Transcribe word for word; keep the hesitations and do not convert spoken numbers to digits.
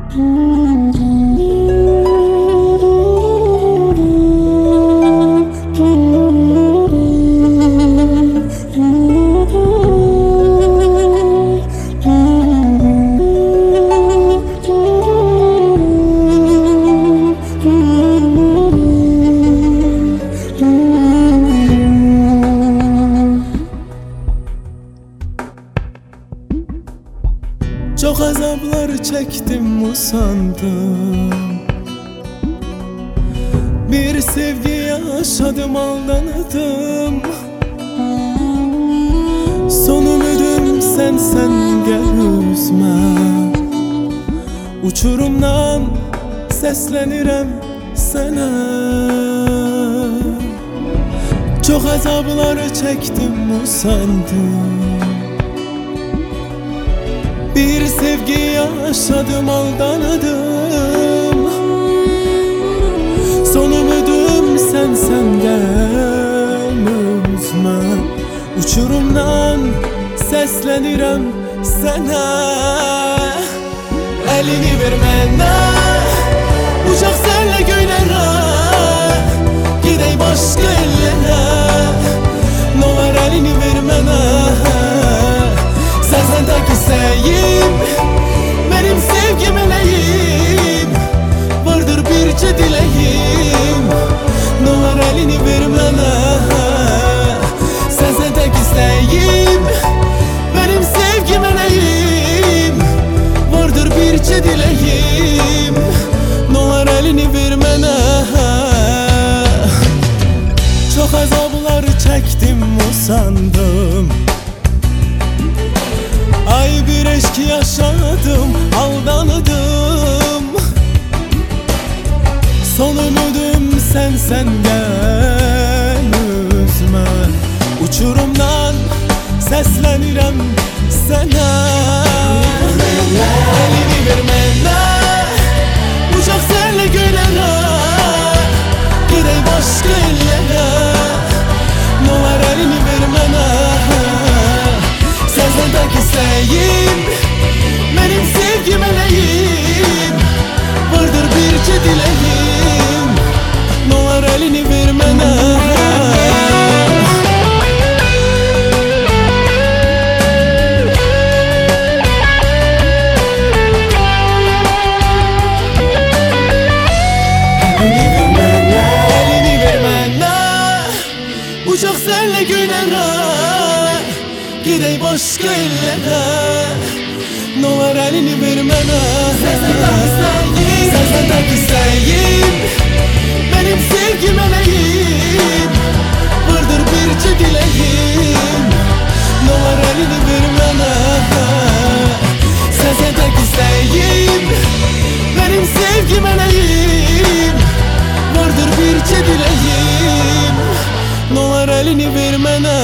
Çok azaplar çektim, usandım. Bir sevgi yaşadım, aldandım. Son ümidim sen, sen gel üzme. Uçurumdan seslenirem sana. Çok azaplar çektim, usandım. Bir sevgi yaşadım, aldandım. Son ümidim sen, sen gel üzme. Uçurumdan seslenirem sana. Elini vermene, uçak senle göylere. Gidey başka ellere. Ne var elini vermene. Sen sen tek isteğim, benim sevgi meleğim. Vardır birce dileğim. Ne var elini vermene. Sen sen tek isteğim, benim sevgi meleğim. Vardır birce dileğim. Ne var elini vermene. Çok azaplar çektim, usandım. Ay bir eşk yaşadım, aldandım. Son ümidim sen, sen gel üzme. Uçurumdan seslenirem sana. Elini vermene, uçak senle göylere. Gidey başka ellere. Ne var elini vermene. Sen sen tek isteğim, benim sevgi meleğim. Vardır birce dileğim. Ne var elini vermene. Elini vermene, uçak senle göylere. Gidey başka ellere. Ne var elini vermene. Sen sen tek isteğim, benim sevgi meleğim. Vardır birce dileğim. Ne var elini vermene. Sen sen tek isteğim, benim sevgi meleğim. Vardır birce dileğim. Ne var elini vermene.